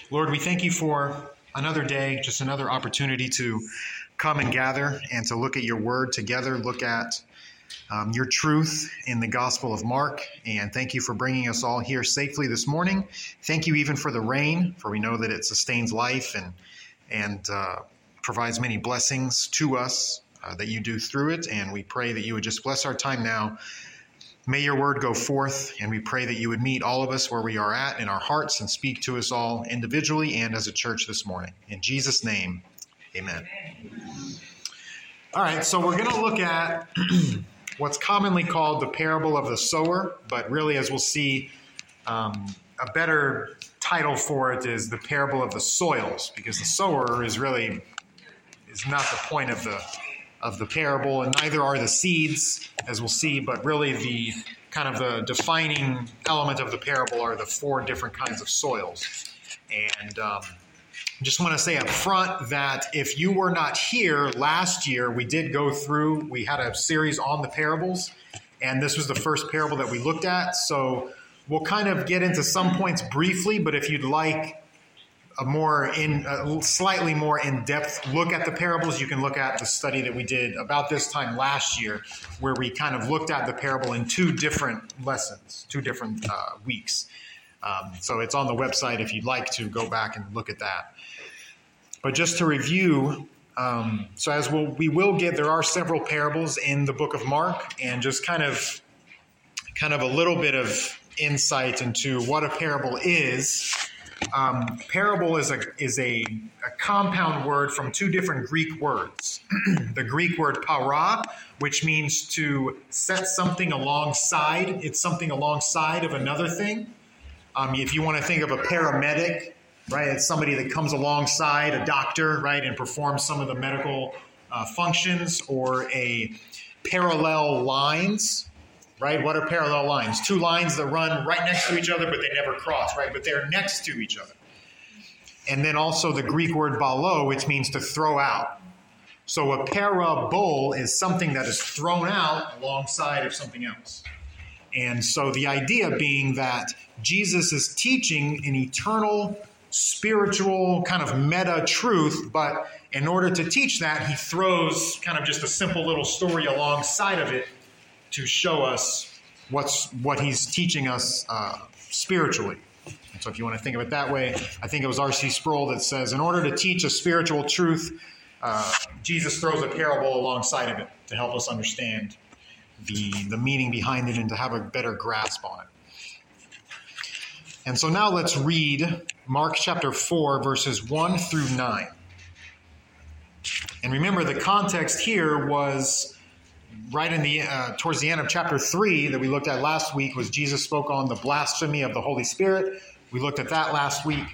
Lord, we thank you for another day, just another opportunity to come and gather and to look at your word together, look at your truth in the Gospel of Mark. And thank you for bringing us all here safely this morning. Thank you even for the rain, for we know that it sustains life and provides many blessings to us that you do through it. And we pray that you would just bless our time now. May your word go forth, and we pray that you would meet all of us where we are at in our hearts and speak to us all individually and as a church this morning. In Jesus' name, amen. All right, so we're going to look at what's commonly called the parable of the sower, but really, as we'll see, a better title for it is the parable of the soils, because the sower is not the point of the parable, and neither are the seeds, as we'll see, but really the kind of the defining element of the parable are the four different kinds of soils. And just want to say up front that if you were not here last year, we had a series on the parables, and this was the first parable that we looked at. So we'll kind of get into some points briefly, but if you'd like a slightly more in-depth look at the parables, you can look at the study that we did about this time last year, where we kind of looked at the parable in two different lessons, two different weeks. So it's on the website if you'd like to go back and look at that. But just to review, so as there are several parables in the book of Mark, and just kind of a little bit of insight into what a parable is. Parable is a compound word from two different Greek words. The Greek word para, which means to set something alongside. It's something alongside of another thing. If you want to think of a paramedic, right, it's somebody that comes alongside a doctor, right, and performs some of the medical functions. Or a parallel lines. Right? What are parallel lines? Two lines that run right next to each other, but they never cross, right? But they're next to each other. And then also the Greek word balo, which means to throw out. So a parabole is something that is thrown out alongside of something else. And so the idea being that Jesus is teaching an eternal, spiritual, kind of meta truth, but in order to teach that, he throws kind of just a simple little story alongside of it to show us what he's teaching us spiritually. And so if you want to think of it that way, I think it was R.C. Sproul that says, in order to teach a spiritual truth, Jesus throws a parable alongside of it to help us understand the meaning behind it and to have a better grasp on it. And so now let's read Mark chapter 4, verses 1 through 9. And remember, the context here was right towards the end of chapter 3 that we looked at last week was Jesus spoke on the blasphemy of the Holy Spirit. We looked at that last week.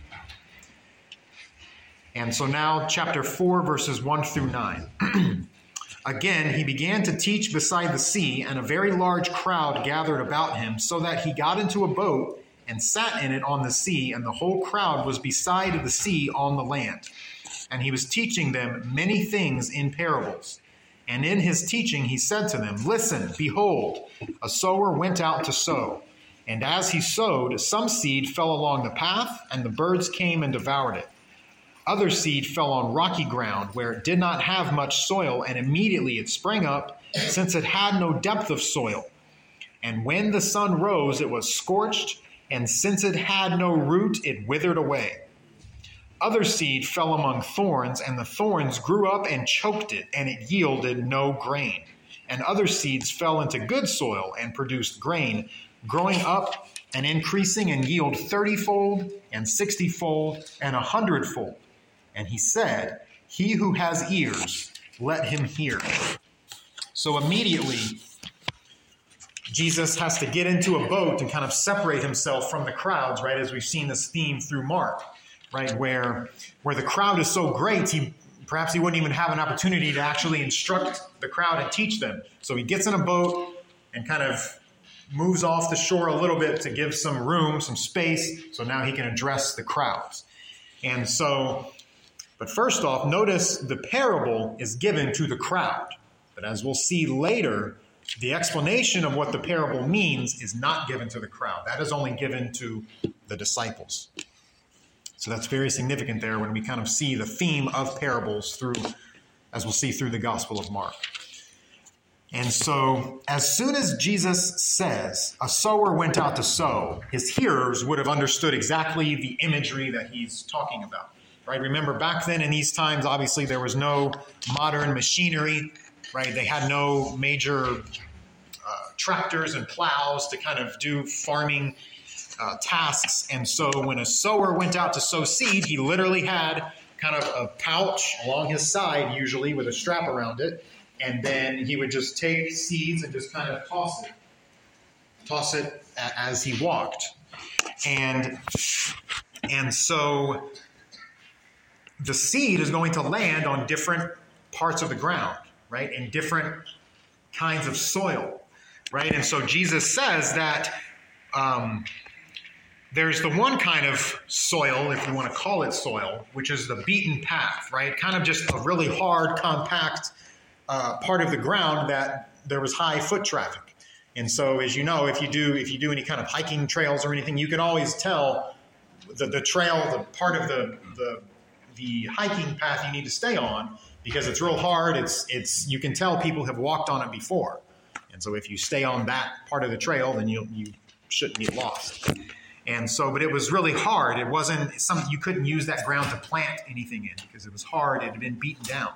And so now chapter 4, verses 1 through 9. Again, he began to teach beside the sea, and a very large crowd gathered about him, so that he got into a boat and sat in it on the sea, and the whole crowd was beside the sea on the land. And he was teaching them many things in parables. And in his teaching he said to them, listen, behold, a sower went out to sow. And as he sowed, some seed fell along the path, and the birds came and devoured it. Other seed fell on rocky ground, where it did not have much soil, and immediately it sprang up, since it had no depth of soil. And when the sun rose, it was scorched, and since it had no root, it withered away. Other seed fell among thorns, and the thorns grew up and choked it, and it yielded no grain. And other seeds fell into good soil and produced grain, growing up and increasing and yield 30-fold and 60-fold and 100-fold. And he said, he who has ears, let him hear. So immediately, Jesus has to get into a boat and kind of separate himself from the crowds, right, as we've seen this theme through Mark. Right, where the crowd is so great, perhaps he wouldn't even have an opportunity to actually instruct the crowd and teach them. So he gets in a boat and kind of moves off the shore a little bit to give some room, some space, so now he can address the crowds. And so, but first off, notice the parable is given to the crowd. But as we'll see later, the explanation of what the parable means is not given to the crowd. That is only given to the disciples. So that's very significant there when we kind of see the theme of parables through, as we'll see through the Gospel of Mark. And so as soon as Jesus says, a sower went out to sow, his hearers would have understood exactly the imagery that he's talking about. Right? Remember, back then in these times, obviously there was no modern machinery, right? They had no major tractors and plows to kind of do farming tasks. And so when a sower went out to sow seed, he literally had kind of a pouch along his side, usually with a strap around it. And then he would just take seeds and just kind of toss it as he walked. And so the seed is going to land on different parts of the ground, right? In different kinds of soil, right? And so Jesus says that there's the one kind of soil, if you want to call it soil, which is the beaten path, right? Kind of just a really hard, compact part of the ground that there was high foot traffic. And so, as you know, if you do any kind of hiking trails or anything, you can always tell the trail, the part of the hiking path you need to stay on, because it's real hard. It's you can tell people have walked on it before. And so if you stay on that part of the trail, then you shouldn't be lost. And so, but it was really hard. It wasn't something you couldn't use that ground to plant anything in because it was hard. It had been beaten down.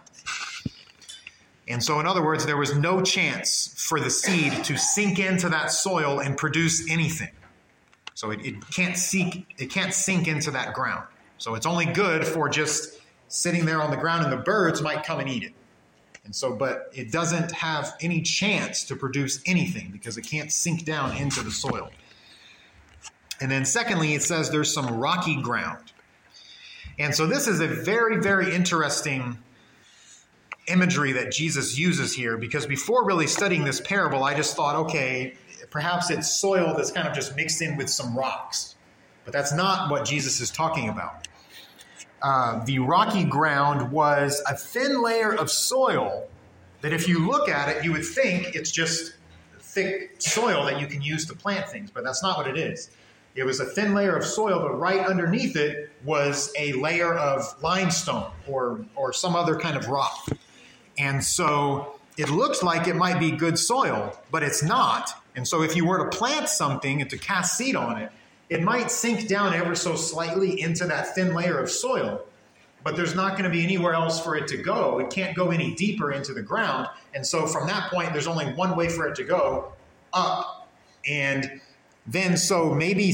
And so, in other words, there was no chance for the seed to sink into that soil and produce anything. So it can't sink into that ground. So it's only good for just sitting there on the ground, and the birds might come and eat it. And so, but it doesn't have any chance to produce anything because it can't sink down into the soil. And then secondly, it says there's some rocky ground. And so this is a very, very interesting imagery that Jesus uses here, because before really studying this parable, I just thought, okay, perhaps it's soil that's kind of just mixed in with some rocks. But that's not what Jesus is talking about. The rocky ground was a thin layer of soil that if you look at it, you would think it's just thick soil that you can use to plant things, but that's not what it is. It was a thin layer of soil, but right underneath it was a layer of limestone or some other kind of rock. And so it looks like it might be good soil, but it's not. And so if you were to plant something and to cast seed on it, it might sink down ever so slightly into that thin layer of soil, but there's not going to be anywhere else for it to go. It can't go any deeper into the ground. And so from that point, there's only one way for it to go, up. And then so maybe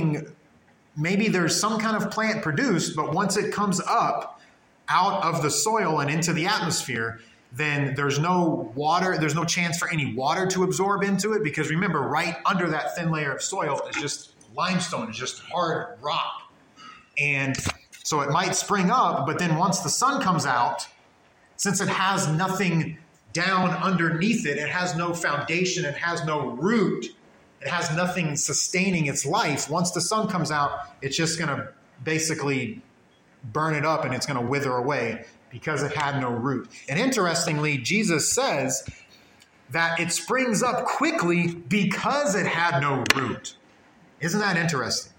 there's some kind of plant produced, but once it comes up out of the soil and into the atmosphere, then there's no water, there's no chance for any water to absorb into it, because remember, right under that thin layer of soil is just limestone, it's just hard rock. And so it might spring up, but then once the sun comes out, since it has nothing down underneath it, it has no foundation, it has no root, it has nothing sustaining its life. Once the sun comes out, it's just going to basically burn it up and it's going to wither away because it had no root. And interestingly, Jesus says that it springs up quickly because it had no root. Isn't that interesting?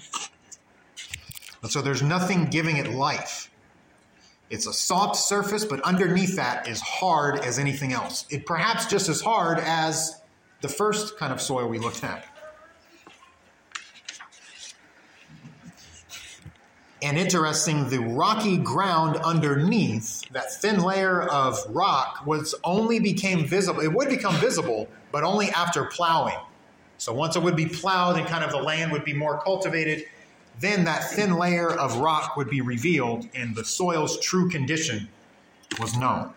So there's nothing giving it life. It's a soft surface, but underneath that is hard as anything else. It perhaps just as hard as the first kind of soil we looked at. And interesting, the rocky ground underneath, that thin layer of rock, became visible. It would become visible, but only after plowing. So once it would be plowed and kind of the land would be more cultivated, then that thin layer of rock would be revealed and the soil's true condition was known.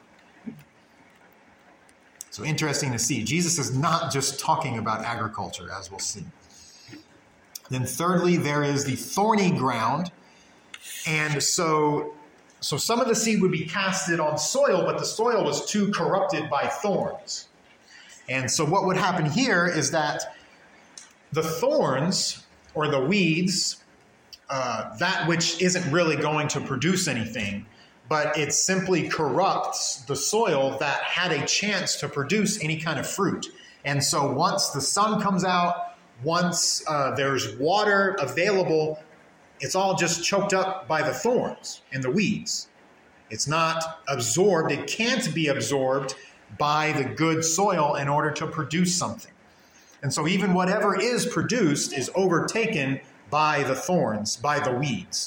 So interesting to see. Jesus is not just talking about agriculture, as we'll see. Then thirdly, there is the thorny ground. And so some of the seed would be casted on soil, but the soil was too corrupted by thorns. And so what would happen here is that the thorns or the weeds, that which isn't really going to produce anything, but it simply corrupts the soil that had a chance to produce any kind of fruit. And so once the sun comes out, once there's water available, it's all just choked up by the thorns and the weeds. It's not absorbed. It can't be absorbed by the good soil in order to produce something. And so even whatever is produced is overtaken by the thorns, by the weeds.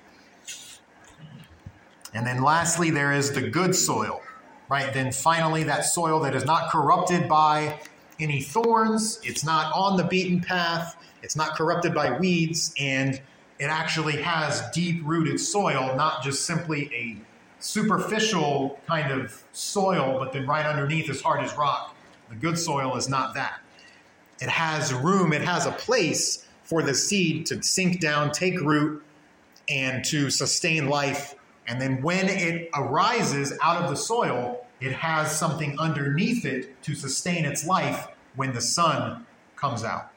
And then lastly, there is the good soil, right? Then finally, that soil that is not corrupted by any thorns. It's not on the beaten path. It's not corrupted by weeds. And it actually has deep-rooted soil, not just simply a superficial kind of soil, but then right underneath is hard as rock. The good soil is not that. It has room, it has a place for the seed to sink down, take root, and to sustain life. And then when it arises out of the soil, it has something underneath it to sustain its life when the sun comes out.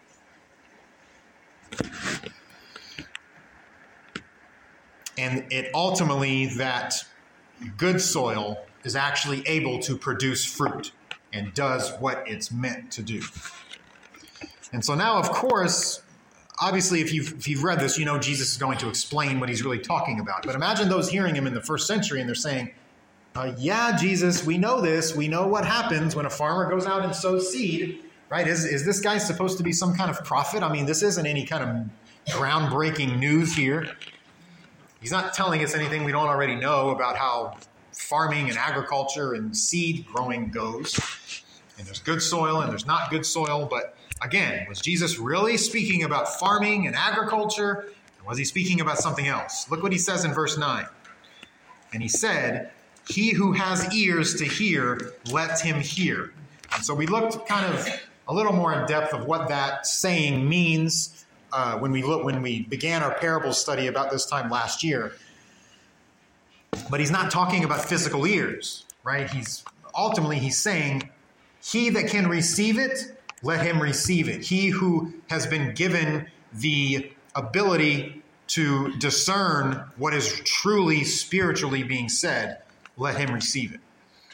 And it ultimately, that good soil is actually able to produce fruit and does what it's meant to do. And so now, of course, obviously, if you've read this, you know Jesus is going to explain what he's really talking about. But imagine those hearing him in the first century and they're saying, yeah, Jesus, we know this. We know what happens when a farmer goes out and sows seed, right? Is this guy supposed to be some kind of prophet? I mean, this isn't any kind of groundbreaking news here. He's not telling us anything we don't already know about how farming and agriculture and seed growing goes. And there's good soil and there's not good soil. But again, was Jesus really speaking about farming and agriculture? Or was he speaking about something else? Look what he says in verse 9. And he said, "He who has ears to hear, let him hear." And so we looked kind of a little more in depth of what that saying means when we began our parable study about this time last year. But he's not talking about physical ears, right? He's saying, he that can receive it, let him receive it. He who has been given the ability to discern what is truly spiritually being said, let him receive it.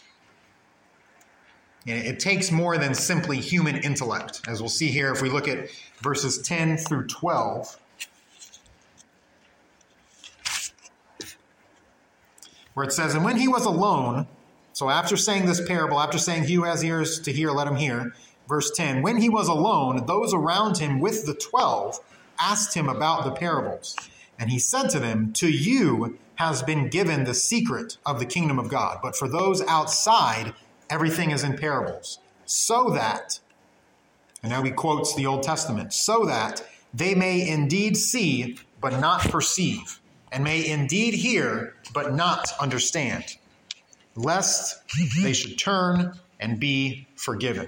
And it takes more than simply human intellect, as we'll see here if we look at verses 10 through 12. Where it says, "And when he was alone," so after saying this parable, after saying, "He who has ears to hear, let him hear," verse 10, "When he was alone, those around him with the 12 asked him about the parables. And he said to them, 'To you has been given the secret of the kingdom of God. But for those outside, everything is in parables, so that,'" and now he quotes the Old Testament, "'so that they may indeed see, but not perceive, and may indeed hear, but not understand, lest they should turn and be forgiven.'"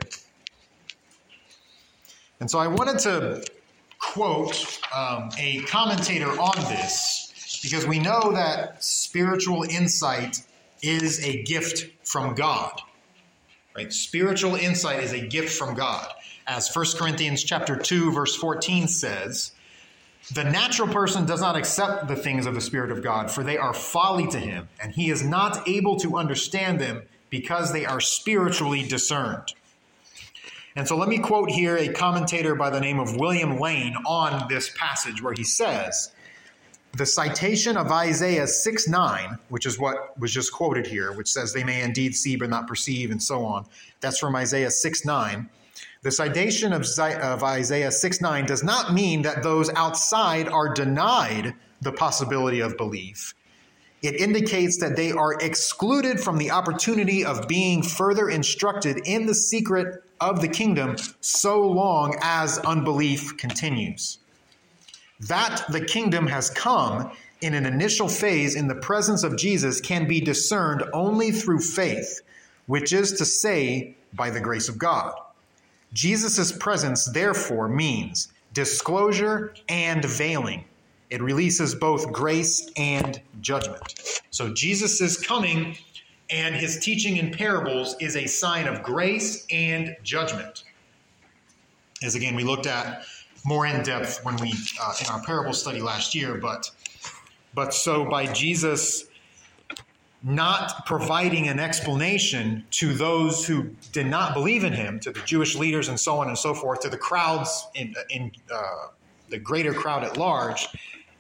And so I wanted to quote a commentator on this, because we know that spiritual insight is a gift from God. Right? Spiritual insight is a gift from God. As 1 Corinthians chapter 2, verse 14 says, "The natural person does not accept the things of the Spirit of God, for they are folly to him, and he is not able to understand them because they are spiritually discerned." And so let me quote here a commentator by the name of William Lane on this passage, where he says, "The citation of Isaiah 6:9, which is what was just quoted here, which says they may indeed see but not perceive," and so on. That's from Isaiah 6:9. The citation of Isaiah 6:9 does not mean that those outside are denied the possibility of belief. It indicates that they are excluded from the opportunity of being further instructed in the secret of the kingdom so long as unbelief continues. That the kingdom has come in an initial phase in the presence of Jesus can be discerned only through faith, which is to say, by the grace of God. Jesus' presence, therefore, means disclosure and veiling. It releases both grace and judgment. So Jesus is coming, and his teaching in parables is a sign of grace and judgment. As again, we looked at more in depth when we in our parable study last year, but so by Jesus not providing an explanation to those who did not believe in him, to the Jewish leaders and so on and so forth, to the crowds in the greater crowd at large,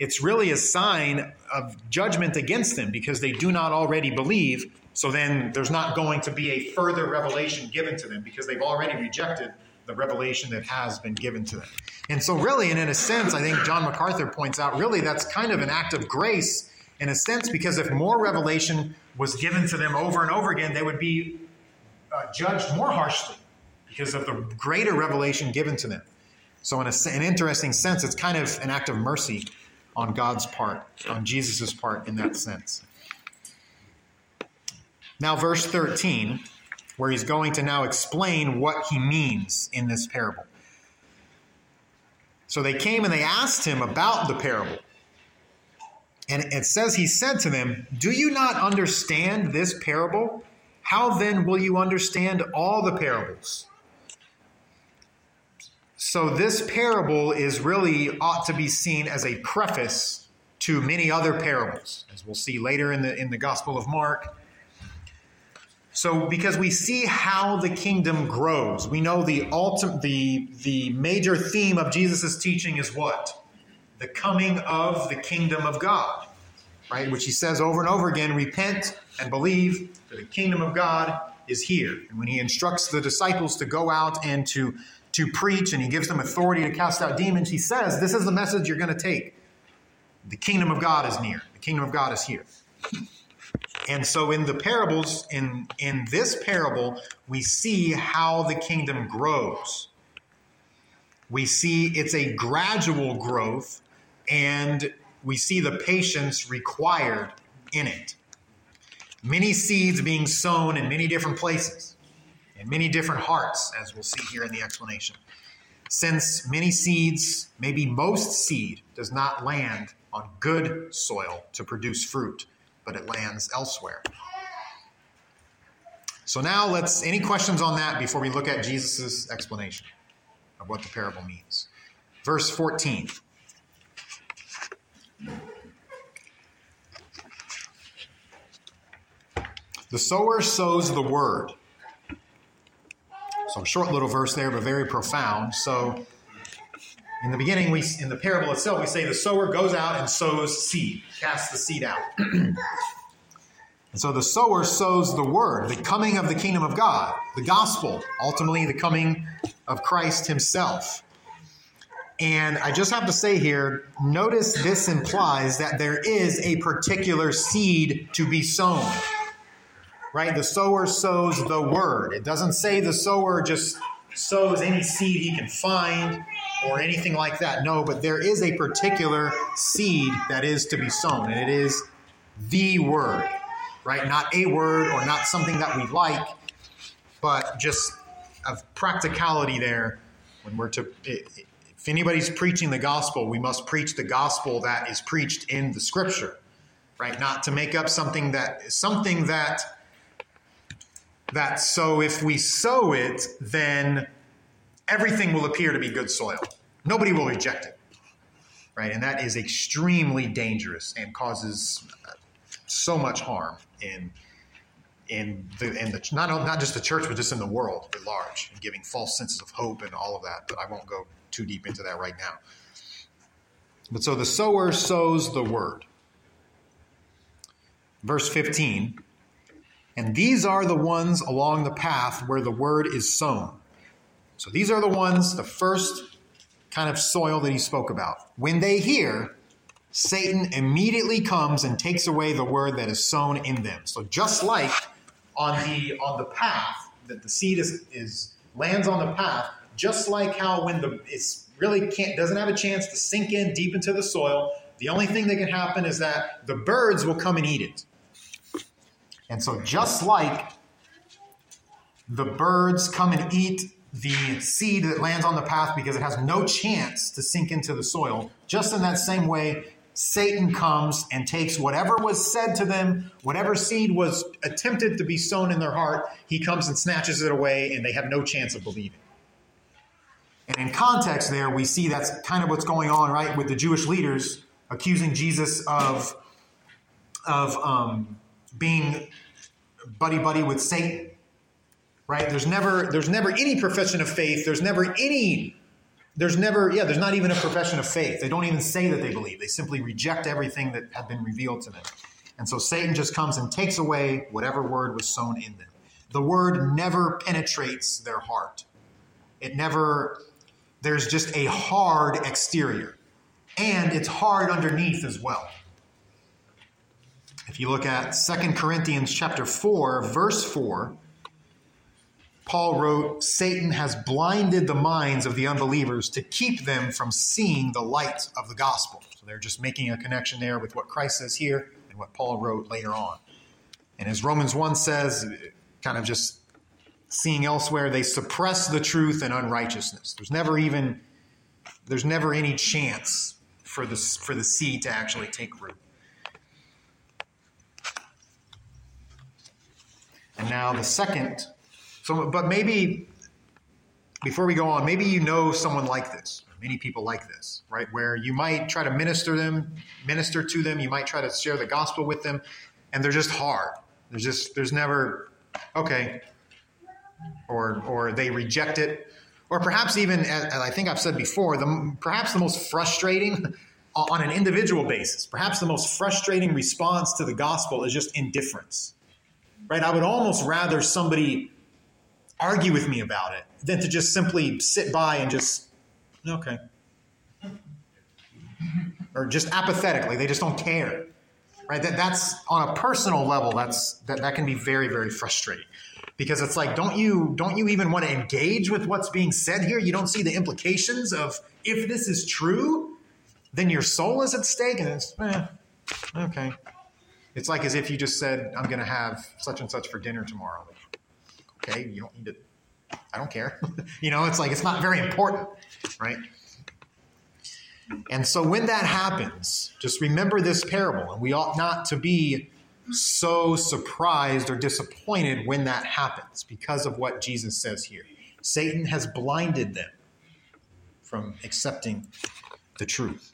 it's really a sign of judgment against them because they do not already believe. So then there's not going to be a further revelation given to them because they've already rejected the revelation that has been given to them. And so really, and in a sense, I think John MacArthur points out, really that's kind of an act of grace in a sense, because if more revelation was given to them over and over again, they would be judged more harshly because of the greater revelation given to them. So in an interesting sense, it's kind of an act of mercy on God's part, on Jesus' part in that sense. Now, verse 13, where he's going to now explain what he means in this parable. So they came and they asked him about the parable. And it says he said to them, "Do you not understand this parable? How then will you understand all the parables?" So this parable is really ought to be seen as a preface to many other parables, as we'll see later in the Gospel of Mark. So because we see how the kingdom grows, we know the major theme of Jesus' teaching is what? The coming of the kingdom of God, right? Which he says over and over again, repent and believe that the kingdom of God is here. And when he instructs the disciples to go out and to preach, and he gives them authority to cast out demons, he says, this is the message you're going to take. The kingdom of God is near. The kingdom of God is here. And so in the parables, in this parable, we see how the kingdom grows. We see it's a gradual growth, and we see the patience required in it. Many seeds being sown in many different places, in many different hearts, as we'll see here in the explanation. Since many seeds, maybe most seed, does not land on good soil to produce fruit, but it lands elsewhere. So now any questions on that before we look at Jesus' explanation of what the parable means? Verse 14. The sower sows the word. So a short little verse there, but very profound. So in the beginning, in the parable itself, we say the sower goes out and sows seed, casts the seed out. And so the sower sows the word, the coming of the kingdom of God, the gospel, ultimately the coming of Christ himself. And I just have to say here, notice this implies that there is a particular seed to be sown. Right? The sower sows the word. It doesn't say the sower just sows any seed he can find or anything like that. No, but there is a particular seed that is to be sown, and it is the word, right? Not a word or not something that we like, but just of practicality there. If anybody's preaching the gospel, we must preach the gospel that is preached in the scripture, right? Not to make up something that so if we sow it, then everything will appear to be good soil. Nobody will reject it, right? And that is extremely dangerous and causes so much harm not just the church, but just in the world at large, and giving false senses of hope and all of that. But I won't go too deep into that right now. But so the sower sows the word. Verse 15. And these are the ones along the path where the word is sown. So these are the ones, the first kind of soil that he spoke about. When they hear, Satan immediately comes and takes away the word that is sown in them. So just like on the path, that the seed lands on the path, just like how when doesn't have a chance to sink in deep into the soil, the only thing that can happen is that the birds will come and eat it. And so just like the birds come and eat the seed that lands on the path because it has no chance to sink into the soil, just in that same way, Satan comes and takes whatever was said to them, whatever seed was attempted to be sown in their heart, he comes and snatches it away, and they have no chance of believing. And in context there, we see that's kind of what's going on, right, with the Jewish leaders accusing Jesus of being buddy-buddy with Satan, right? There's never any profession of faith. There's never any there's not even a profession of faith. They don't even say that they believe. They simply reject everything that had been revealed to them. And so Satan just comes and takes away whatever word was sown in them. The word never penetrates their heart. There's just a hard exterior. And it's hard underneath as well. If you look at 2 Corinthians chapter 4, verse 4, Paul wrote, Satan has blinded the minds of the unbelievers to keep them from seeing the light of the gospel. So they're just making a connection there with what Christ says here and what Paul wrote later on. And as Romans 1 says, kind of just seeing elsewhere, they suppress the truth and unrighteousness. There's never any chance for the seed to actually take root. And now the second, but maybe, before we go on, maybe you know someone like this, many people like this, right? Where you might try to minister to them, you might try to share the gospel with them, and they're just hard. There's never, okay, or they reject it, or perhaps even, as I think I've said before, perhaps the most frustrating on an individual basis, perhaps the most frustrating response to the gospel is just indifference, right? I would almost rather somebody argue with me about it than to just simply sit by and just, okay. Or just apathetically, they just don't care, right? That's on a personal level, that can be very, very frustrating. Because it's like, don't you even want to engage with what's being said here? You don't see the implications of, if this is true, then your soul is at stake, and it's, okay. It's like as if you just said, I'm going to have such and such for dinner tomorrow. Okay, you don't need to, I don't care. It's like, it's not very important, right? And so when that happens, just remember this parable, and we ought not to be so surprised or disappointed when that happens because of what Jesus says here. Satan has blinded them from accepting the truth.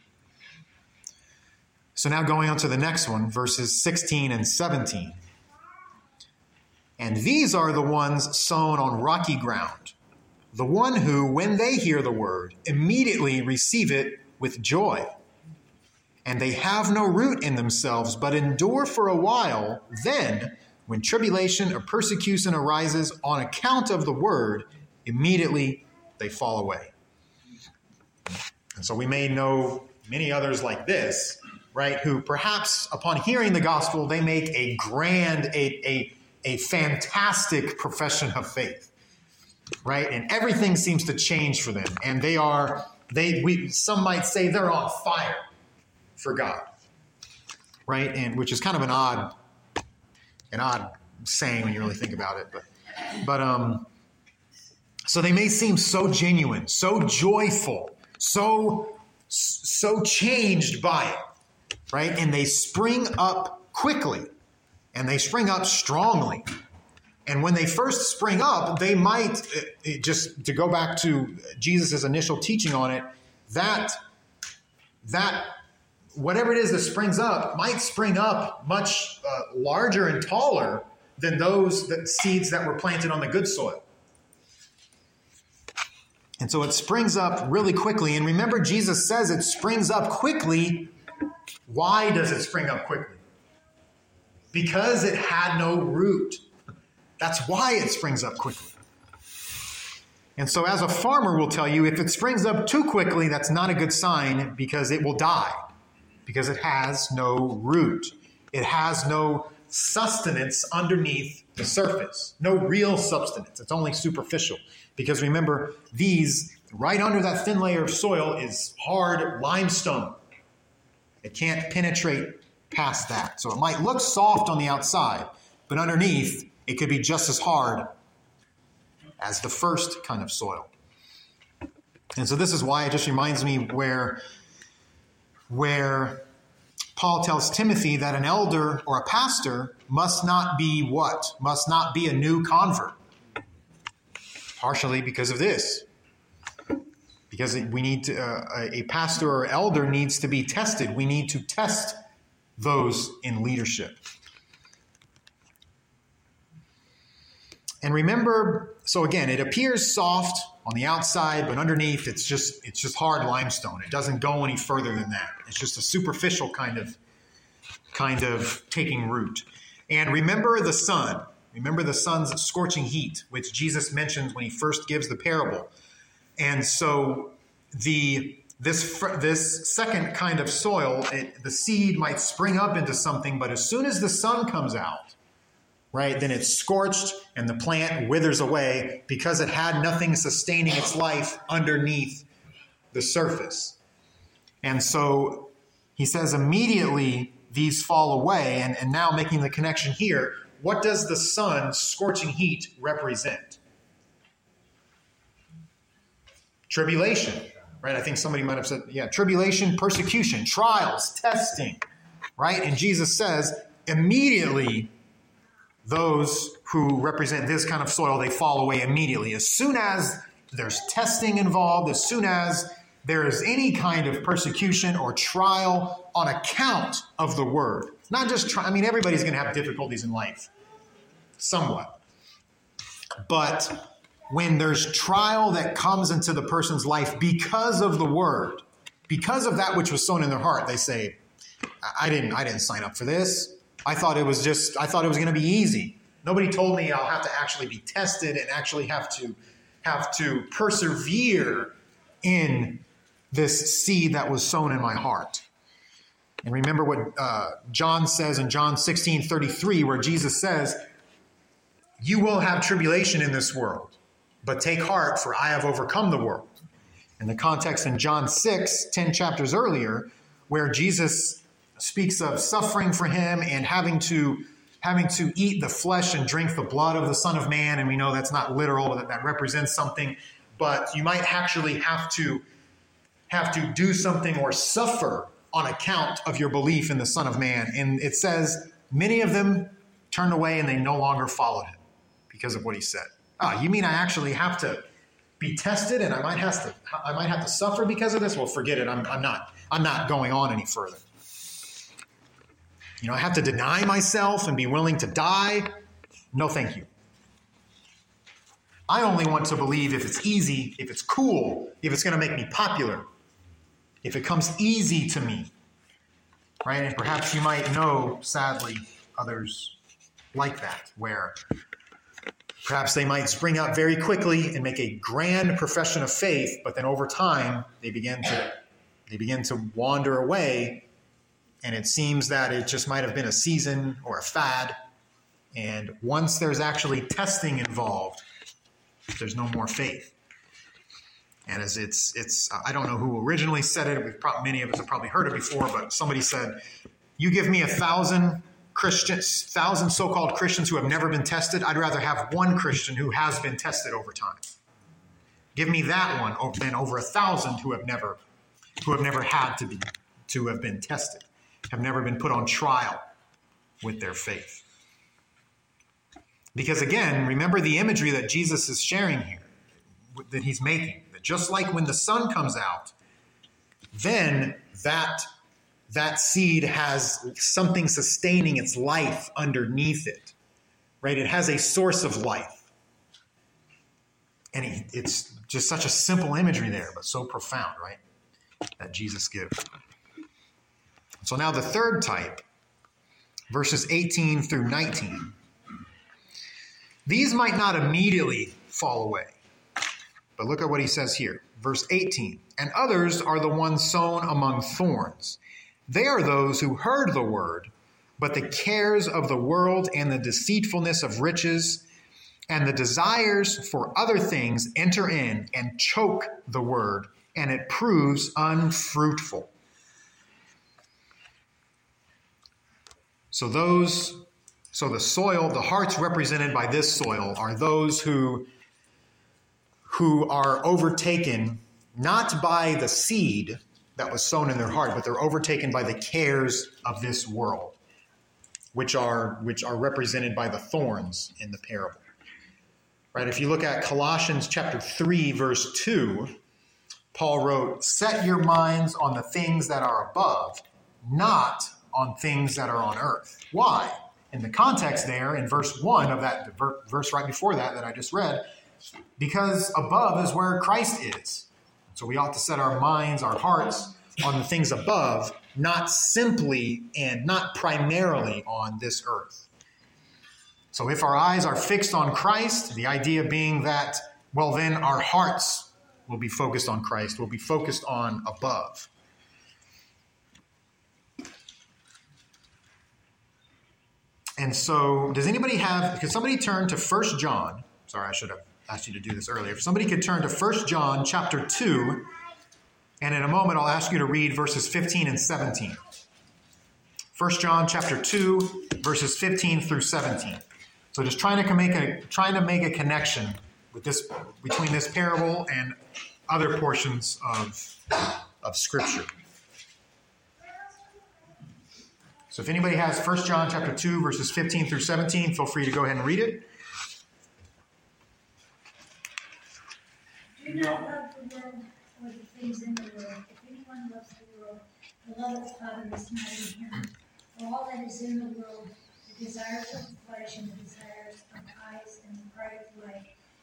So now going on to the next one, verses 16 and 17. And these are the ones sown on rocky ground, the one who, when they hear the word, immediately receive it with joy. And they have no root in themselves, but endure for a while. Then, when tribulation or persecution arises on account of the word, immediately they fall away. And so we may know many others like this, right, who perhaps upon hearing the gospel, they make a grand, a fantastic profession of faith, right? And everything seems to change for them. And some might say they're on fire for God, right? And which is kind of an odd saying when you really think about it. But so they may seem so genuine, so joyful, so changed by it, right? And they spring up quickly, and they spring up strongly. And when they first spring up, they might, just to go back to Jesus' initial teaching on it, that whatever it is that springs up might spring up much larger and taller than those seeds that were planted on the good soil. And so it springs up really quickly. And remember, Jesus says it springs up quickly. Why does it spring up quickly? Because it had no root. That's why it springs up quickly. And so as a farmer will tell you, if it springs up too quickly, that's not a good sign, because it will die. Because it has no root. It has no sustenance underneath the surface. No real substance. It's only superficial. Because remember, right under that thin layer of soil is hard limestone. It can't penetrate past that. So it might look soft on the outside, but underneath, it could be just as hard as the first kind of soil. And so this is why it just reminds me where Paul tells Timothy that an elder or a pastor must not be what? Must not be a new convert. Partially because of this. Because we need to, a pastor or elder needs to be tested. We need to test those in leadership. And remember, so again, it appears soft on the outside, but underneath it's just hard limestone. It doesn't go any further than that. It's just a superficial kind of taking root. And remember the sun. Remember the sun's scorching heat, which Jesus mentions when he first gives the parable. And so this second kind of soil, the seed might spring up into something, but as soon as the sun comes out, right, then it's scorched and the plant withers away because it had nothing sustaining its life underneath the surface. And so he says immediately these fall away, and now making the connection here, what does the sun's scorching heat represent? Tribulation, right? I think somebody might have said, tribulation, persecution, trials, testing, right? And Jesus says immediately those who represent this kind of soil, they fall away immediately. As soon as there's testing involved, as soon as there is any kind of persecution or trial on account of the word. Not just everybody's going to have difficulties in life, somewhat. But when there's trial that comes into the person's life because of the word, because of that which was sown in their heart, they say, I didn't sign up for this. I thought it was going to be easy. Nobody told me I'll have to actually be tested and actually have to persevere in this seed that was sown in my heart. And remember what John says in John 16:33, where Jesus says, you will have tribulation in this world, but take heart, for I have overcome the world. And the context in John 6, 10 chapters earlier, where Jesus speaks of suffering for him and having to eat the flesh and drink the blood of the Son of Man. And we know that's not literal, that represents something, but you might actually have to do something or suffer on account of your belief in the Son of Man. And it says many of them turned away and they no longer followed him because of what he said. You mean I actually have to be tested and I might have to suffer because of this? Well, forget it. I'm not going on any further. I have to deny myself and be willing to die? No, thank you. I only want to believe if it's easy, if it's cool, if it's going to make me popular, if it comes easy to me, right? And perhaps you might know, sadly, others like that, where perhaps they might spring up very quickly and make a grand profession of faith, but then over time they begin to wander away, and it seems that it just might have been a season or a fad. And once there's actually testing involved, there's no more faith. And as it's I don't know who originally said it. Many of us have probably heard it before, but somebody said, you give me 1,000 Christians, 1,000 so-called Christians who have never been tested. I'd rather have one Christian who has been tested over time. Give me that one than over 1,000 who have never had to have been tested, have never been put on trial with their faith. Because again, remember the imagery that Jesus is sharing here, that he's making. That just like when the sun comes out, then that seed has something sustaining its life underneath it, right? It has a source of life. And it's just such a simple imagery there, but so profound, right? That Jesus gives. So now the third type, verses 18 through 19. These might not immediately fall away. But look at what he says here. Verse 18. And others are the ones sown among thorns. They are those who heard the word, but the cares of the world and the deceitfulness of riches and the desires for other things enter in and choke the word, and it proves unfruitful. So the soil, the hearts represented by this soil are those who are overtaken not by the seed that was sown in their heart, but they're overtaken by the cares of this world, which are represented by the thorns in the parable. Right? If you look at Colossians chapter 3, verse 2, Paul wrote, "Set your minds on the things that are above, not on things that are on earth." Why? in the context there in verse 1 of that verse right before that I just read, because above is where Christ is. So we ought to set our minds, our hearts on the things above, not simply and not primarily on this earth. So if our eyes are fixed on Christ, the idea being that, well, then our hearts will be focused on Christ, will be focused on above. And so does anybody could somebody turn to 1 John? Sorry, I should have asked you to do this earlier. If somebody could turn to 1 John chapter 2, and in a moment I'll ask you to read verses 15 and 17. 1 John chapter 2, verses 15 through 17. So just trying to make a connection with this, between this parable and other portions of Scripture. So if anybody has 1 John chapter 2, verses 15 through 17, feel free to go ahead and read it. Do not love the world or the things in the world. If anyone loves the world, the love of the Father is not in him. For all that is in the world, the desires of the flesh and the desires of the eyes and the pride of life,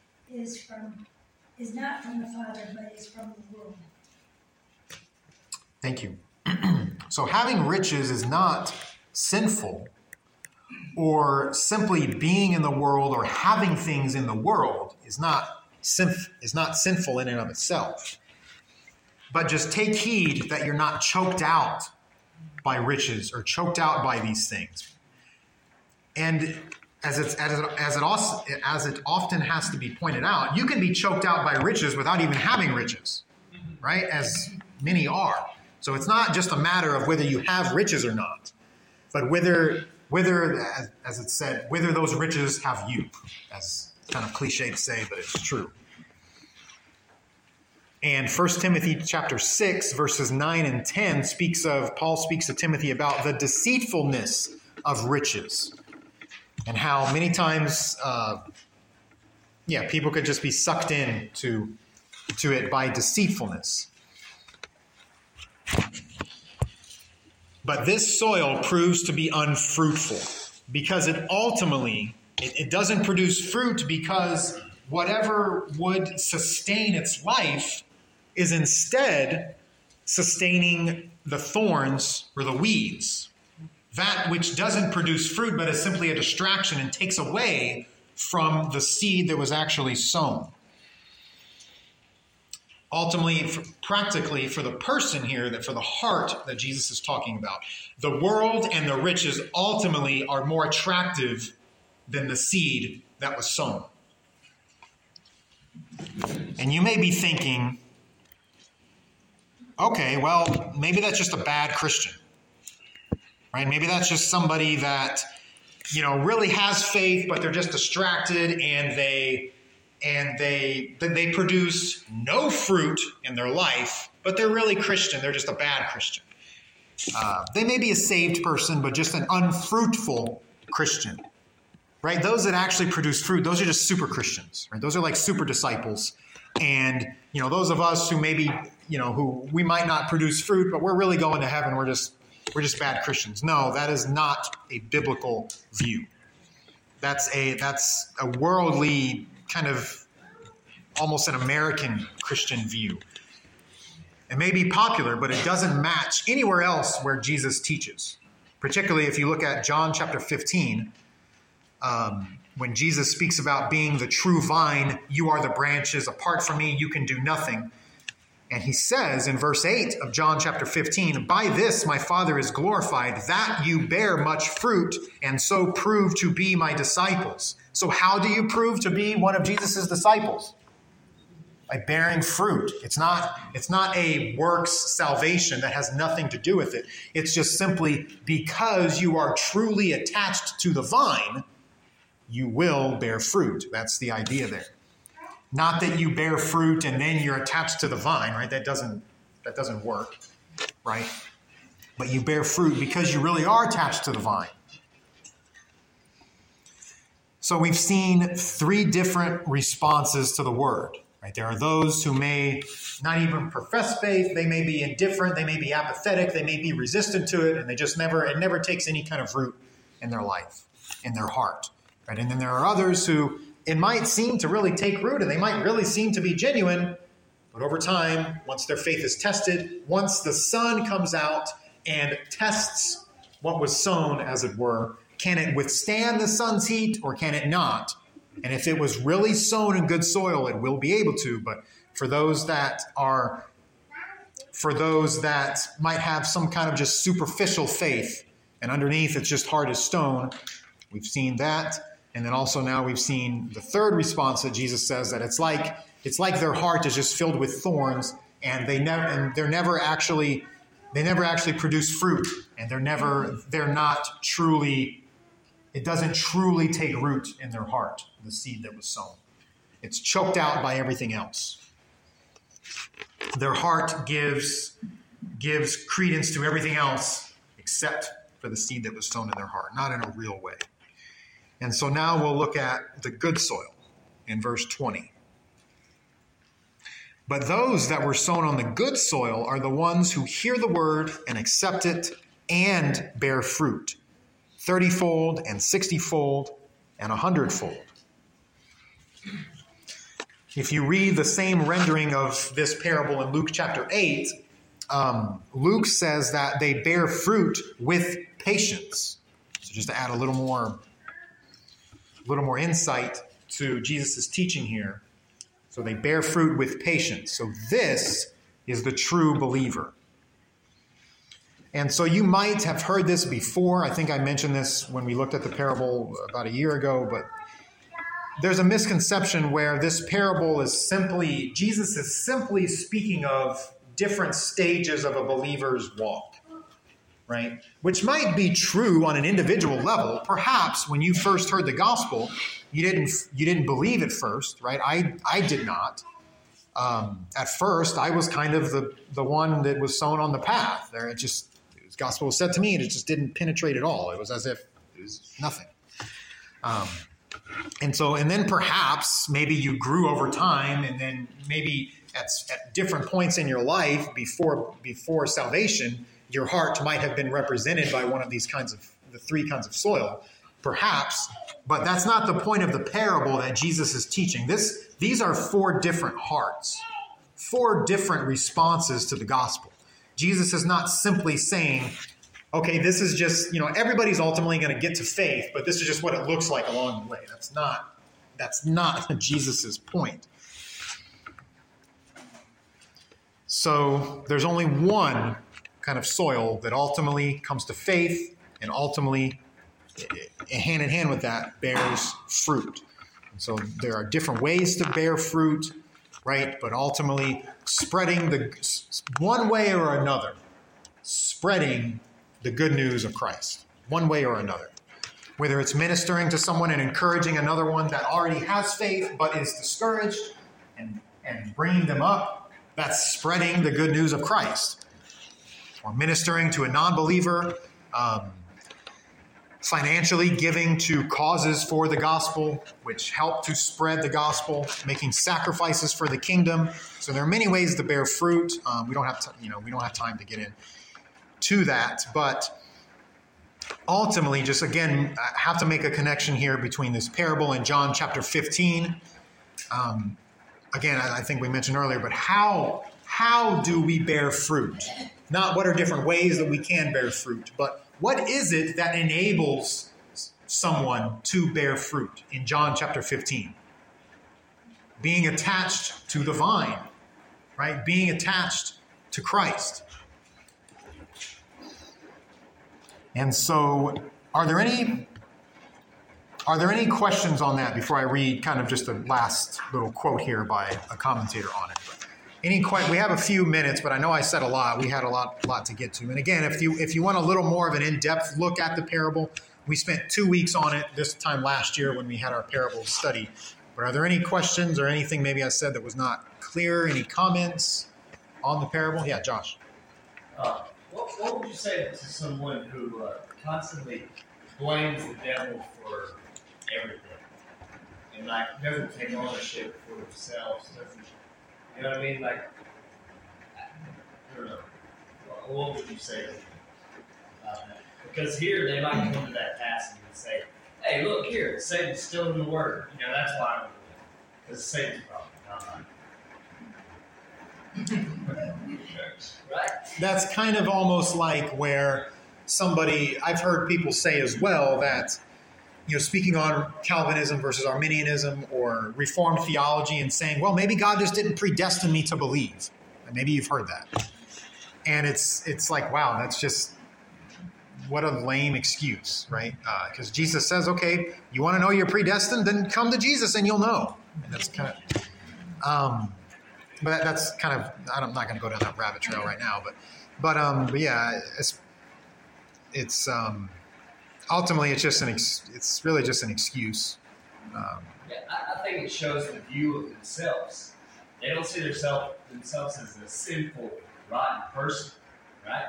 is not from the Father, but is from the world. Thank you. So having riches is not sinful, or simply being in the world or having things in the world is not sinful in and of itself. But just take heed that you're not choked out by riches or choked out by these things. And as it often has to be pointed out, you can be choked out by riches without even having riches, right? As many are. So it's not just a matter of whether you have riches or not, but whether, as it said, whether those riches have you. That's kind of cliche to say, but it's true. And 1 Timothy chapter 6, verses 9 and 10 Paul speaks to Timothy about the deceitfulness of riches and how many times, people could just be sucked in to it by deceitfulness. But this soil proves to be unfruitful because it ultimately doesn't produce fruit, because whatever would sustain its life is instead sustaining the thorns or the weeds. That which doesn't produce fruit but is simply a distraction and takes away from the seed that was actually sown. Ultimately, practically for the person here, for the heart that Jesus is talking about, the world and the riches ultimately are more attractive than the seed that was sown. And you may be thinking, okay, well, maybe that's just a bad Christian, right? Maybe that's just somebody that, really has faith, but they're just distracted and they produce no fruit in their life, but they're really Christian. They're just a bad Christian. They may be a saved person, but just an unfruitful Christian, right? Those that actually produce fruit, those are just super Christians, right? Those are like super disciples. And, those of us who maybe, who we might not produce fruit, but we're really going to heaven, we're just bad Christians. No, that is not a biblical view. That's a worldly, kind of almost an American Christian view. It may be popular, but it doesn't match anywhere else where Jesus teaches. Particularly if you look at John chapter 15, when Jesus speaks about being the true vine, you are the branches, apart from me you can do nothing. And he says in verse 8 of John chapter 15, by this my Father is glorified, that you bear much fruit, and so prove to be my disciples. So how do you prove to be one of Jesus' disciples? By bearing fruit. It's not a works salvation that has nothing to do with it. It's just simply because you are truly attached to the vine, you will bear fruit. That's the idea there. Not that you bear fruit and then you're attached to the vine, right? That doesn't work, right? But you bear fruit because you really are attached to the vine. So we've seen three different responses to the word, right? There are those who may not even profess faith. They may be indifferent. They may be apathetic. They may be resistant to it, and it never takes any kind of root in their life. in their heart. Right? And then there are others who it might seem to really take root and they might really seem to be genuine, but over time, once their faith is tested, once the sun comes out and tests what was sown, as it were, can it withstand the sun's heat or can it not? And if it was really sown in good soil, it will be able to. But for those that might have some kind of just superficial faith and underneath it's just hard as stone, we've seen that. And then also now we've seen the third response that Jesus says, that it's like their heart is just filled with thorns and they never actually produce fruit, and it doesn't truly take root in their heart, the seed that was sown. It's choked out by everything else. Their heart gives credence to everything else except for the seed that was sown in their heart, not in a real way. And so now we'll look at the good soil in verse 20. But those that were sown on the good soil are the ones who hear the word and accept it and bear fruit, 30-fold and 60-fold and 100-fold. If you read the same rendering of this parable in Luke chapter 8, Luke says that they bear fruit with patience. So just to add a little more insight to Jesus' teaching here. So they bear fruit with patience. So this is the true believer. And so you might have heard this before. I think I mentioned this when we looked at the parable about a year ago, but there's a misconception where this parable Jesus is simply speaking of different stages of a believer's walk, right? Which might be true on an individual level. Perhaps when you first heard the gospel, you didn't believe at first, right? I did not. At first, I was kind of the one that was sown on the path. The gospel was said to me, and it just didn't penetrate at all. It was as if it was nothing. And then perhaps maybe you grew over time, and then maybe at different points in your life before salvation, your heart might have been represented by one of the three kinds of soil, perhaps. But that's not the point of the parable that Jesus is teaching. These are 4 different hearts, 4 different responses to the gospel. Jesus is not simply saying, okay, this is just, everybody's ultimately going to get to faith, but this is just what it looks like along the way. That's not Jesus' point. So there's only one kind of soil that ultimately comes to faith and ultimately, hand in hand with that, bears fruit. And so there are different ways to bear fruit, right? But ultimately, one way or another, spreading the good news of Christ, one way or another. Whether it's ministering to someone and encouraging another one that already has faith but is discouraged and bringing them up, that's spreading the good news of Christ. Or ministering to a non-believer, financially giving to causes for the gospel, which help to spread the gospel, making sacrifices for the kingdom. So there are many ways to bear fruit. We don't have time to get into that, but ultimately, just again, I have to make a connection here between this parable and John chapter 15. Again, I think we mentioned earlier, but how do we bear fruit? Not what are different ways that we can bear fruit, but what is it that enables someone to bear fruit in John chapter 15? Being attached to the vine, right? Being attached to Christ. And so, are there any questions on that before I read kind of just the last little quote here by a commentator on it? We have a few minutes, but I know I said a lot. We had a lot to get to. And again, if you want a little more of an in-depth look at the parable, we spent 2 weeks on it this time last year when we had our parable study. But are there any questions or anything maybe I said that was not clear? Any comments on the parable? Yeah, Josh. What would you say to someone who constantly blames the devil for everything and doesn't take ownership for themselves? You know what I mean? I don't know. What would you say? Because here they might come to that passage and say, hey, look here, Satan's still in the Word. That's why I'm doing it. Because Satan's problem, not mine. Right? That's kind of almost like where I've heard people say as well that, speaking on Calvinism versus Arminianism or Reformed theology and saying, well, maybe God just didn't predestine me to believe. And maybe you've heard that. And it's like, wow, that's just, what a lame excuse, right? Because Jesus says, okay, you want to know you're predestined? Then come to Jesus and you'll know. And that's kind of... But that's kind of, I'm not going to go down that rabbit trail right now, but yeah, it's ultimately it's really just an excuse. I think it shows the view of themselves. They don't see themselves as a sinful, rotten person, right?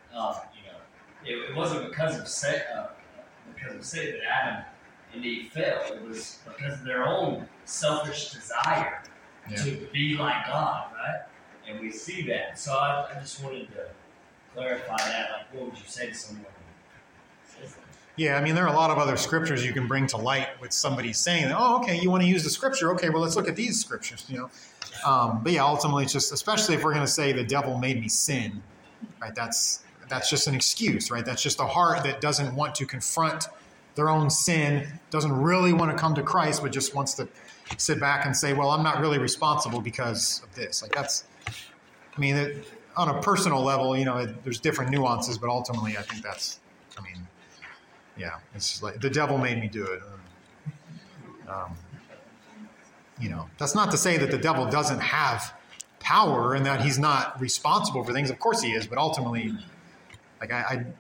It wasn't because of Satan that Adam and Eve fell. It was because of their own selfish desire to be like God, right? And we see that. So I just wanted to clarify that. Like, what would you say to someone who says that? Yeah, I mean, there are a lot of other scriptures you can bring to light with somebody saying, oh, okay, you want to use the scripture? Okay, well, let's look at these scriptures, But yeah, ultimately, it's just, especially if we're going to say the devil made me sin, right? That's just an excuse, right? That's just a heart that doesn't want to confront their own sin, doesn't really want to come to Christ, but just wants to sit back and say, well, I'm not really responsible because of this. Like on a personal level, there's different nuances, but ultimately I think it's just like the devil made me do it. That's not to say that the devil doesn't have power and that he's not responsible for things. Of course he is, but ultimately, like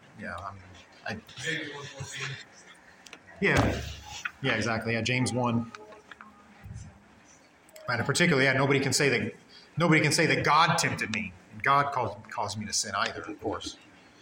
yeah, exactly. Yeah, James 1. Right, and particularly, nobody can say that God tempted me. And God caused me to sin either, of course.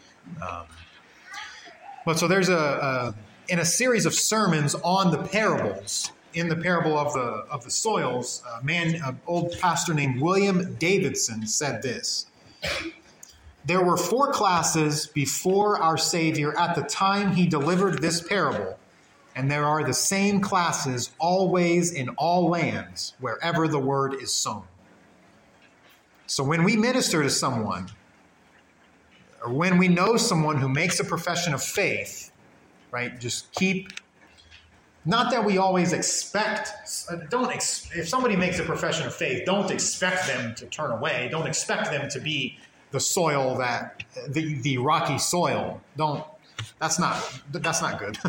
But so there's in a series of sermons on the parables, in the parable of the soils, an old pastor named William Davidson said this: there were 4 classes before our Savior at the time he delivered this parable. And there are the same classes always in all lands, wherever the word is sown. So when we minister to someone, or when we know someone who makes a profession of faith, right, just not that we always expect, if somebody makes a profession of faith, don't expect them to turn away. Don't expect them to be the soil the rocky soil. That's not good.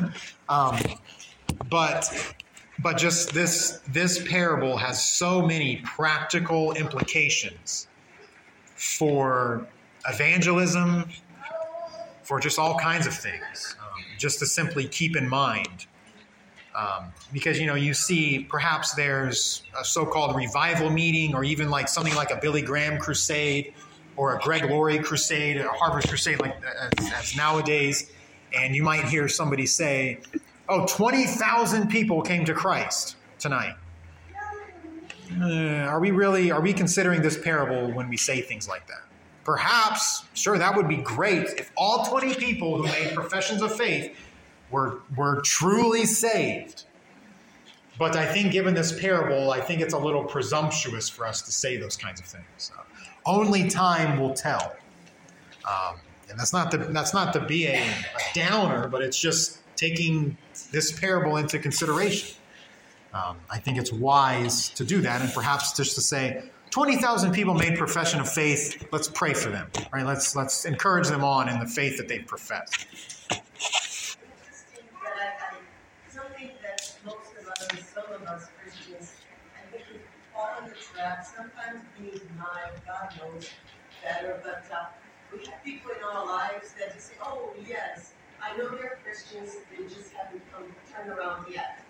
But just this parable has so many practical implications for evangelism, for just all kinds of things, just to simply keep in mind. Because, you see perhaps there's a so-called revival meeting, or even like something like a Billy Graham crusade or a Greg Laurie crusade, a Harvest crusade like as nowadays. And you might hear somebody say, 20,000 people came to Christ tonight. Are we considering this parable when we say things like that? Perhaps, sure, that would be great if all 20 people who made professions of faith were truly saved. But I think given this parable, I think it's a little presumptuous for us to say those kinds of things. Only time will tell. And that's not to be a downer, but it's just taking this parable into consideration. I think it's wise to do that, and perhaps just to say, 20,000 people made profession of faith. Let's pray for them, right? Let's encourage them on in the faith that they've professed. Something that most of us, and some of us Christians, I think we fall in the trap. Sometimes being denied, God knows better, but we have people in our lives that just say, "Oh yes, I know they're Christians. They just haven't turned around yet."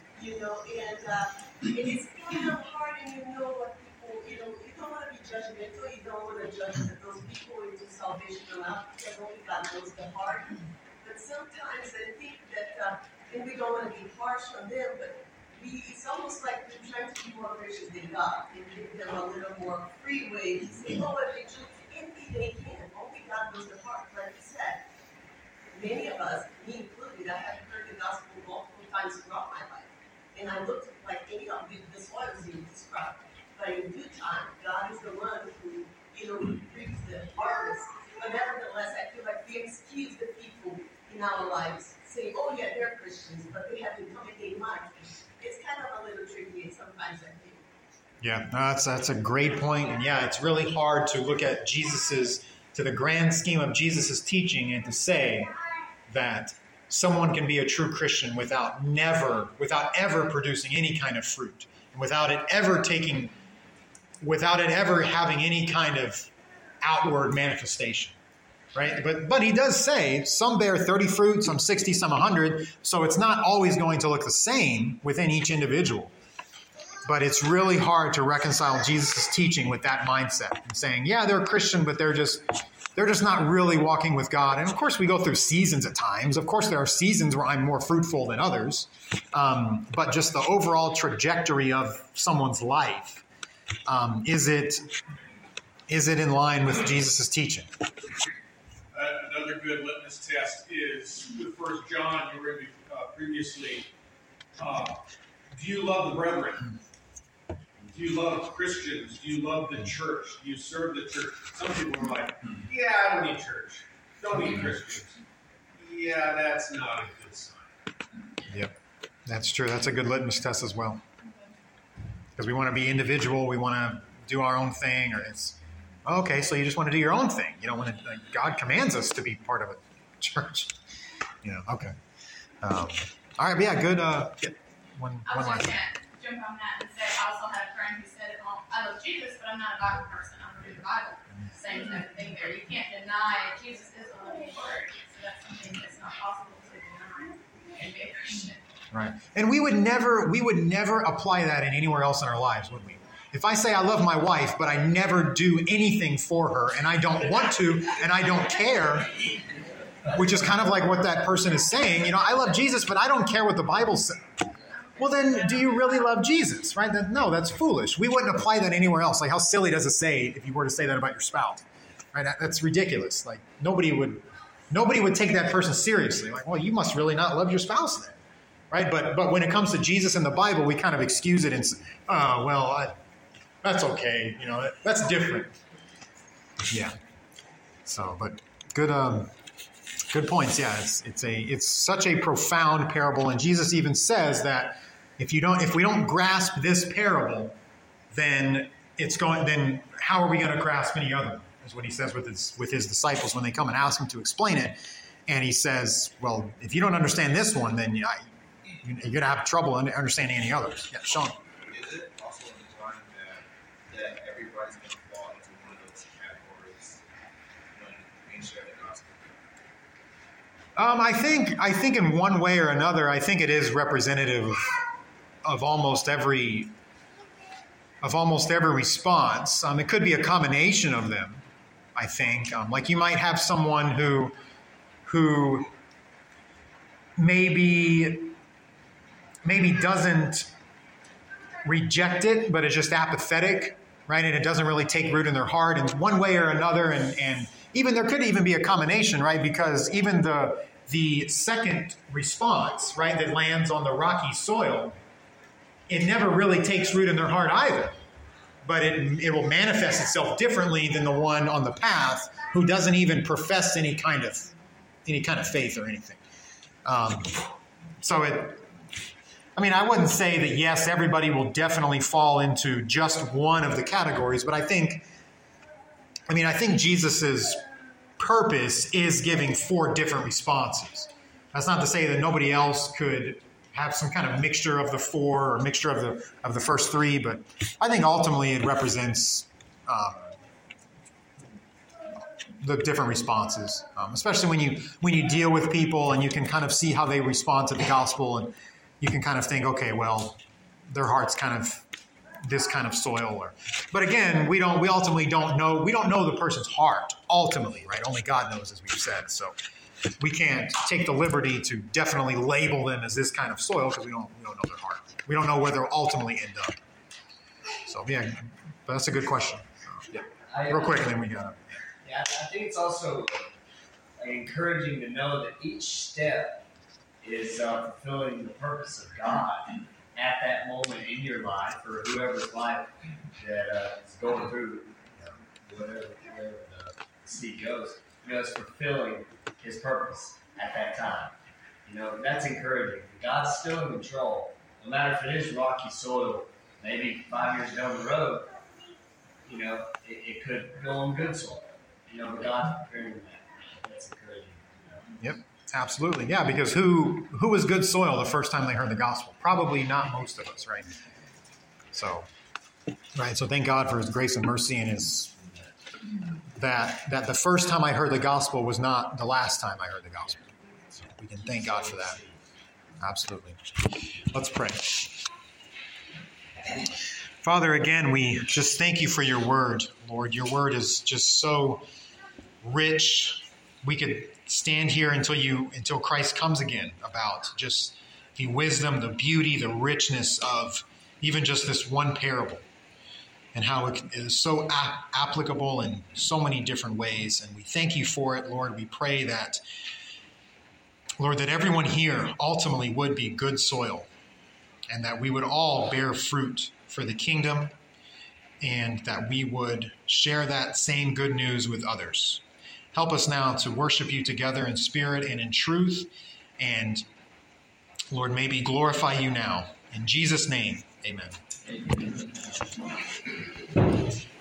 And it's kind of hard, and what people, you don't want to be judgmental. You don't want to judge those people into salvation or not, because only God knows the heart. But sometimes I think that, and we don't want to be harsh on them, but it's almost like we're trying to be more gracious than God and give them a little more freeway to say, "Oh, if they choose," if they can. Only God knows the heart, like you said. Many of us, me included, I have heard the gospel multiple times throughout my life. And I looked like any of the soils you described. But in due time, God is the one who, brings the harvest. But nevertheless, I feel like we excuse the people in our lives, saying, oh yeah, they're Christians, but they haven't come a day much. It's kind of a little tricky sometimes, I think. Yeah, no, that's a great point. And yeah, it's really hard to look at to the grand scheme of Jesus's teaching and to say that someone can be a true Christian without ever producing any kind of fruit, without it ever having any kind of outward manifestation. Right? But he does say some bear 30 fruit, some 60, some 100. So it's not always going to look the same within each individual. But it's really hard to reconcile Jesus' teaching with that mindset and saying, yeah, they're a Christian, but they're just not really walking with God. And of course, we go through seasons at times. Of course, there are seasons where I'm more fruitful than others. But just the overall trajectory of someone's life, is it in line with Jesus' teaching? Another good litmus test is with 1 John, you read previously. Do you love the brethren? Do you love Christians? Do you love the church? Do you serve the church? Some people are like, yeah, I don't need church. Don't need Christians. Yeah, that's not a good sign. Yep, that's true. That's a good litmus test as well. Because we want to be individual. We want to do our own thing. Or it's, okay, so you just want to do your own thing. You don't want to, God commands us to be part of a church. Okay. All right, but yeah, good. One last thing. Jump on that and say, I also had a friend who said, well, I love Jesus, but I'm not a Bible person. I don't read the Bible. Same type of thing there. You can't deny Jesus is a living word. So that's something that's not possible to deny and be a Christian. Right. And we would never apply that in anywhere else in our lives, would we? If I say I love my wife, but I never do anything for her, and I don't want to, and I don't care, which is kind of like what that person is saying, I love Jesus, but I don't care what the Bible says. Well, then, do you really love Jesus, right? No, that's foolish. We wouldn't apply that anywhere else. Like, how silly does it say if you were to say that about your spouse, right? That's ridiculous. Like, nobody would take that person seriously. Like, well, you must really not love your spouse then, right? But when it comes to Jesus and the Bible, we kind of excuse it and say, oh, well, that's okay. That's different. Yeah. So, but good points. Yeah, it's such a profound parable, and Jesus even says that if we don't grasp this parable, then how are we going to grasp any other? Is what he says with his disciples when they come and ask him to explain it. And he says, well, if you don't understand this one, then you're going to have trouble understanding any others. Yeah, Sean. Is it also in the time that everybody's going to fall into one of those categories when being shared the gospel? I think in one way or another, I think it is representative of almost every response. It could be a combination of them. I think, like you might have someone who maybe doesn't reject it, but is just apathetic, right? And it doesn't really take root in their heart in one way or another, and even there could even be a combination, right? Because even the second response, right, that lands on the rocky soil, it never really takes root in their heart either. But it will manifest itself differently than the one on the path who doesn't even profess any kind of faith or anything. I wouldn't say that yes, everybody will definitely fall into just one of the categories, but I think Jesus's purpose is giving 4 different responses. That's not to say that nobody else could have some kind of mixture of the 4 or mixture of the first 3, but I think ultimately it represents the different responses, especially when you deal with people and you can kind of see how they respond to the gospel, and you can kind of think, okay, well, their heart's kind of this kind of soil. But again, we ultimately don't know. We don't know the person's heart ultimately, right? Only God knows, as we've said. So we can't take the liberty to definitely label them as this kind of soil because we don't know their heart. We don't know where they'll ultimately end up. So yeah, but that's a good question. Real quick, and then we got it. Yeah, I think it's also encouraging to know that each step is fulfilling the purpose of God at that moment in your life, or whoever's life that is going through whatever the seed goes. It's fulfilling His purpose at that time. That's encouraging. God's still in control. No matter if it is rocky soil, maybe 5 years down the road, it could go on good soil. But God's preparing that. That's encouraging. Yep, absolutely. Yeah, because who was good soil the first time they heard the gospel? Probably not most of us, right? So thank God for His grace and mercy, and that the first time I heard the gospel was not the last time I heard the gospel. So we can thank God for that. Absolutely. Let's pray. Father, again, we just thank you for your word, Lord. Your word is just so rich. We could stand here until Christ comes again about just the wisdom, the beauty, the richness of even just this one parable, and how it is so applicable in so many different ways. And we thank you for it, Lord. We pray that, Lord, that everyone here ultimately would be good soil, and that we would all bear fruit for the kingdom, and that we would share that same good news with others. Help us now to worship you together in spirit and in truth, and Lord, maybe glorify you now. In Jesus' name, amen.